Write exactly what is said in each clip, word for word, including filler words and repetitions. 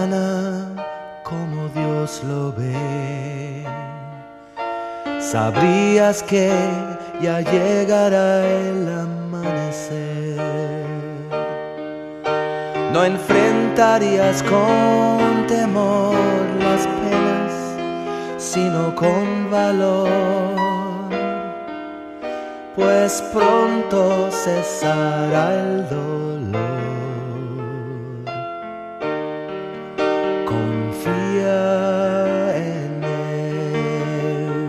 mañana como Dios lo ve, sabrías que ya llegará el amanecer. No enfrentarías con temor las penas, sino con valor, pues pronto cesará el dolor. Confía en Él.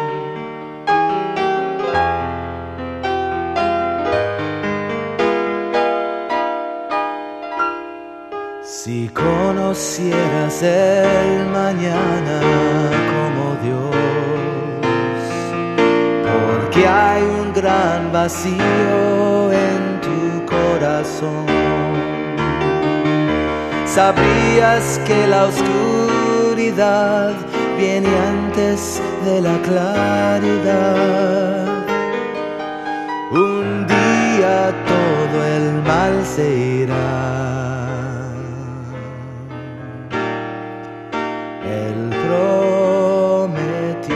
Si conocieras el mañana como Dios, porque hay un gran vacío en tu corazón, sabrías que la oscuridad viene antes de la claridad. Un día todo el mal se irá. Él prometió.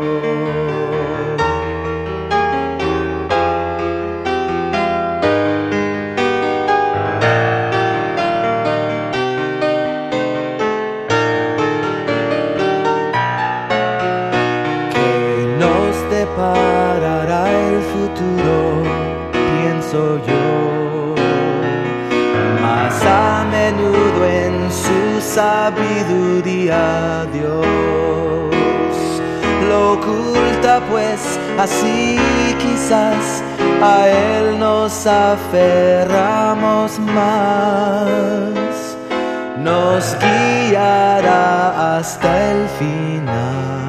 Deparará el futuro, pienso yo, mas a menudo en su sabiduría Dios lo oculta, pues así quizás a Él nos aferramos más, nos guiará hasta el final.